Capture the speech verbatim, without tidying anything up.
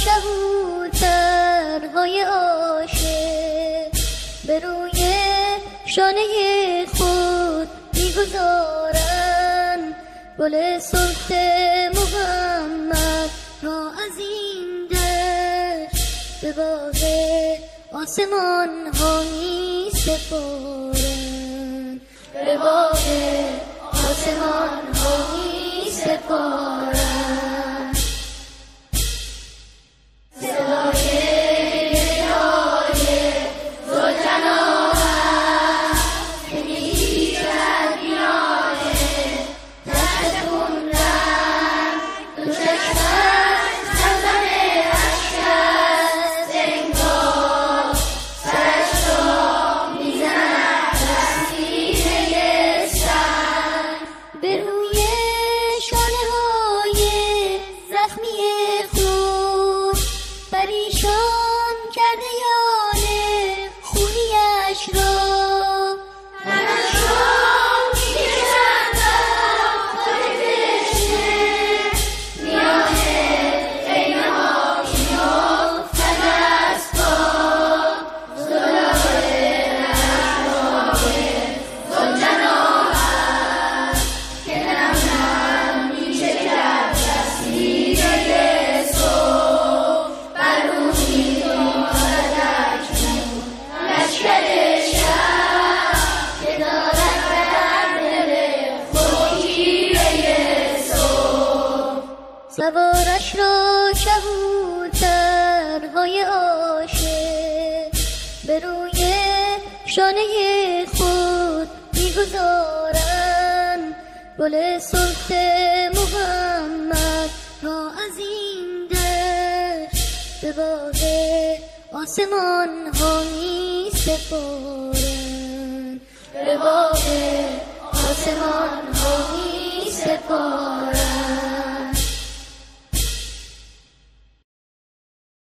کبوترهای عاشق به روی شانه خود میگذارند گل سلط محمد را از این دشت به باغ آسمان ها می سپارند، به باغ آسمان ها می سپارند. صدای سوارش را کبوترهای عاشق به روی شانه خود میگذارند گل سلط محمد را از این دشت به باغ آسمان ها می سپارند، به باغ